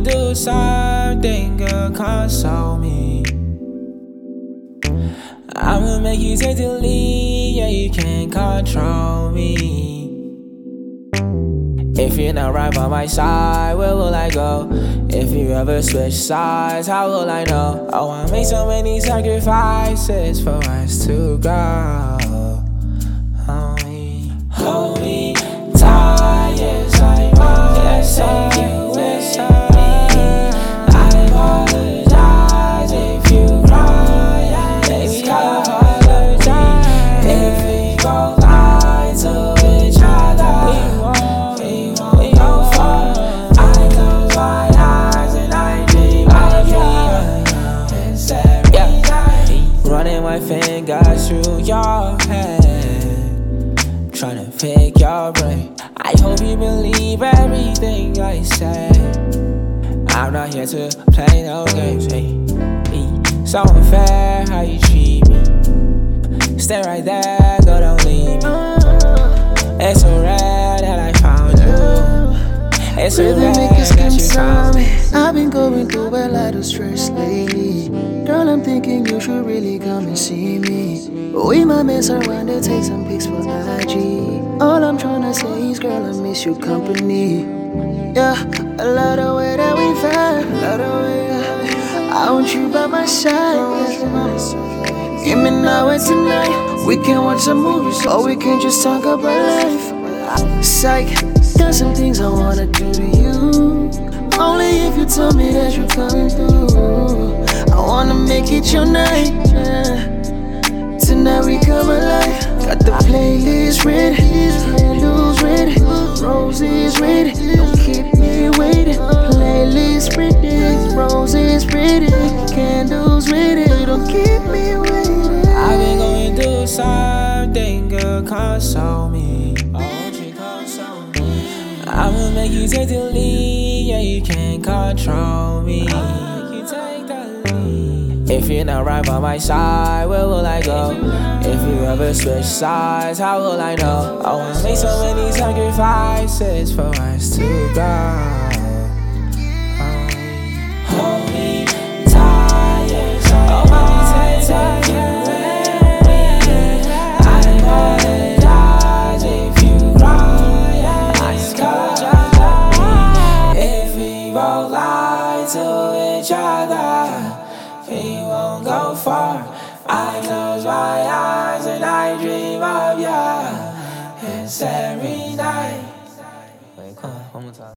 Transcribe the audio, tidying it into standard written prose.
do something to console me. I'ma make you take the lead, yeah, you can't control me. If you're not right by my side, where will I go? If you ever switch sides, how will I know? Oh, I made so many sacrifices for us to go. Hold me tight, yes, I wanna take you with me. I apologize if you cry, baby, I apologize. If we both lie to each other, we won't go far. I close my eyes and I dream of you. It's every night. Running my fingers through your head, tryna pick your brain. I hope you believe everything I say. I'm not here to play no games, hey. So unfair how you treat me. Stay right there, go don't leave me. It's so rare that I found you. It's so rare that you found me. I've been going through a lot of stress lately. Girl, I'm thinking you should really come and see me. We might mess around and take some pics for IG. All I'm tryna say is, girl, I miss your company. Yeah, a lot of way that we've had, a lot of way. I want you by my side. Give me now and tonight. We can watch some movies, or we can just talk about life. Psych, got some things I wanna do to you. Only if you tell me that you're coming through. I wanna make it your night. Tonight we come alive. Got the playlist ready, candles ready, roses ready. Don't keep me waiting. Playlist ready, roses ready, candles ready. Don't keep me waiting. I've been going through something to console me. Won't you console me? I'ma make you take the lead, yeah, you can't control me. If you're not right by my side, where will I go? If you ever switch sides, how will I know? Oh, I made so many sacrifices for us to go. Hold me tight, yes, I wanna take you with me. I apologize if you cry, I apologize. If we both lie to each other, we won't go far. I close my eyes and I dream of you. It's every night. Wait, come on, one more time.